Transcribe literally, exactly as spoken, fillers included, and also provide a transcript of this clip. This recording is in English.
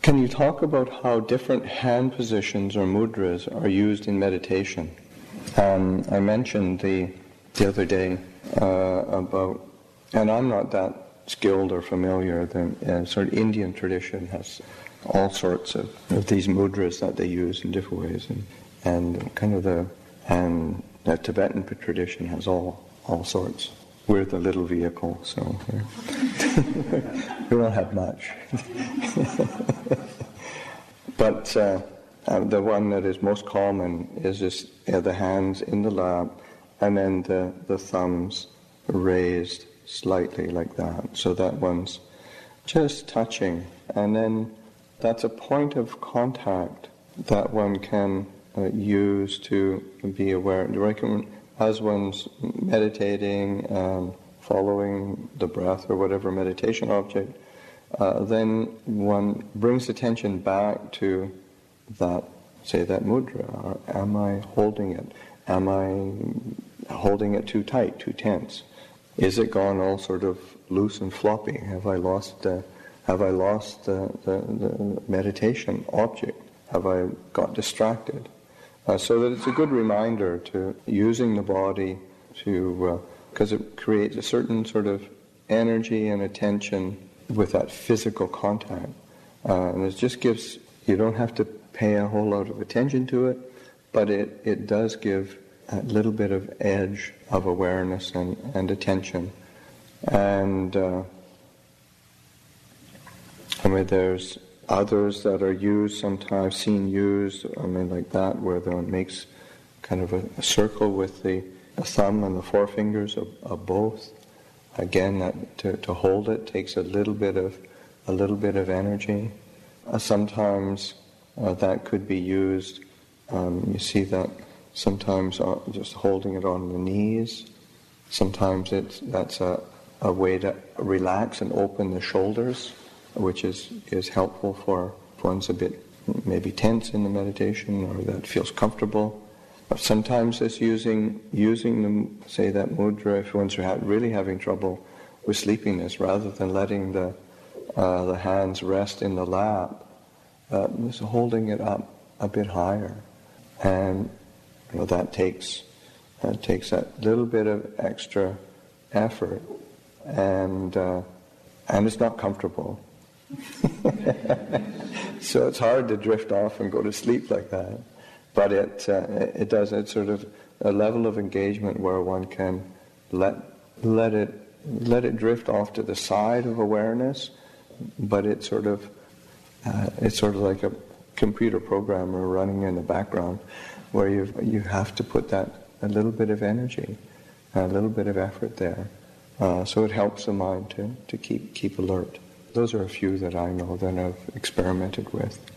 Can you talk about how different hand positions or mudras are used in meditation? Um, I mentioned the the other day uh, about, and I'm not that skilled or familiar, the uh, sort of Indian tradition has all sorts of, of these mudras that they use in different ways, and, and kind of the and the Tibetan tradition has all all sorts. We're the little vehicle, so we don't have much. But uh, uh, the one that is most common is just uh, the hands in the lap, and then the, the thumbs raised slightly like that. So that one's just touching, and then that's a point of contact that one can uh, use to be aware. As one's meditating, um, following the breath or whatever meditation object, uh, then one brings attention back to that, say that mudra. Or am I holding it? Am I holding it too tight, too tense? Is it gone all sort of loose and floppy? Have I lost uh, have I lost the, the, the meditation object? Have I got distracted? Uh, so that it's a good reminder to using the body to, because uh, it creates a certain sort of energy and attention with that physical contact. Uh, and it just gives, you don't have to pay a whole lot of attention to it, but it, it does give a little bit of edge of awareness and, and attention. And uh, I mean, there's others that are used, sometimes seen used, I mean, like that, where one makes kind of a, a circle with the, the thumb and the forefingers of, of both. Again, that to, to hold it takes a little bit of a little bit of energy. Uh, sometimes uh, that could be used. Um, you see that sometimes uh, just holding it on the knees. Sometimes it's that's a, a way to relax and open the shoulders, which is, is helpful for if one's a bit maybe tense in the meditation or that feels comfortable. But sometimes it's using using the, say that mudra if one's really having trouble with sleepiness, rather than letting the uh, the hands rest in the lap, uh, just holding it up a bit higher, and you know, that takes uh, takes that little bit of extra effort, and uh, and it's not comfortable. So it's hard to drift off and go to sleep like that. But it uh, it does, it's sort of a level of engagement where one can let let it let it drift off to the side of awareness, but it's sort of uh, it's sort of like a computer programmer running in the background, where you you have to put that a little bit of energy, a little bit of effort there, uh, so it helps the mind to to keep keep alert. Those are a few that I know that I've experimented with.